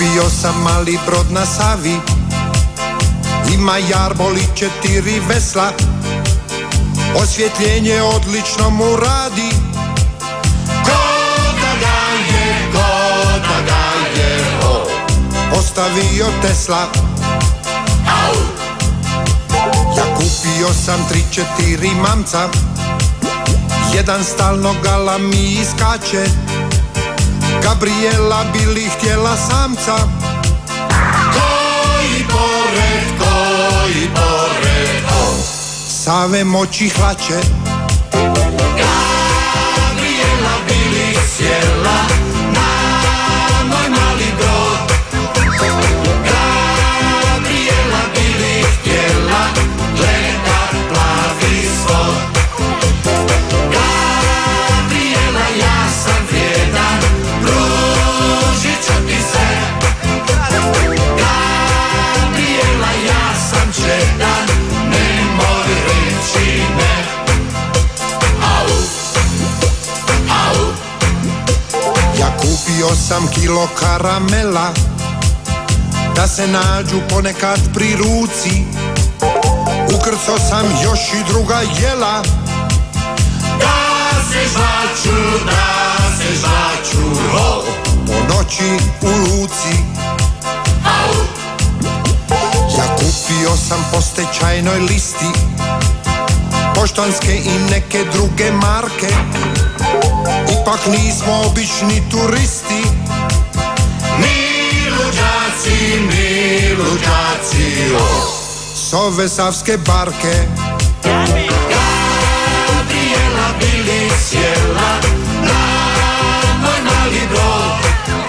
Kupio sam mali brod na Savi, ima jarbol i 4 vesla, osvjetljenje odlično mu radi. Ko da ga je postavio Tesla. Ja kupio sam 3-4 mamca, jedan stalno galami iskače, Gabriela bi li htjela samca. Koji pored, Save moći hlače. Gabriela bi li sjela na moj mali brod, Gabriela bi li htjela gledat plavi svod. Gabriela, ja sam vrijedan, pružit ću ti se. Gabriela, ja sam čedan, nemoj reći ne. Au. Ja kupio sam kilo karamela, da se nađu ponekad pri ruci. Ukrcao sam još i druga jela, da se žvaču, po noći u luci. Ja kupio sam po stečajnoj listi poštanske i neke druge marke, ipak nismo obični turisti. Mi luđaci, s ove savske barke. Gabriela bi li sjela na moj mali brod,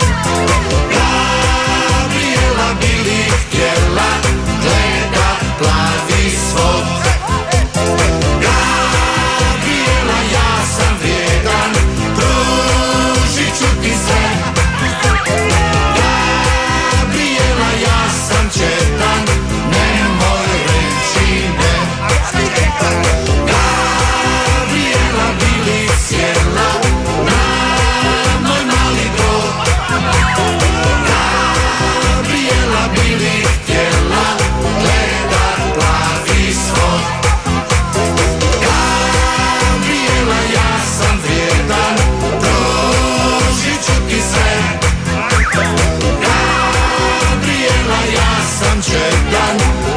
Gabriela bi li htjela gledat plavi svod. Gabriela, ja sam vrijedan, pružit ću ti se. Gabriela, ja sam četan, nemoj reći ne. Gabriela bi li sjela na moj mali brod, Gabriela bi li htjela gledat plavi svod. Gabriela, ja sam vrijedan, pružit ću ti se. Gabriela, ja sam čedan,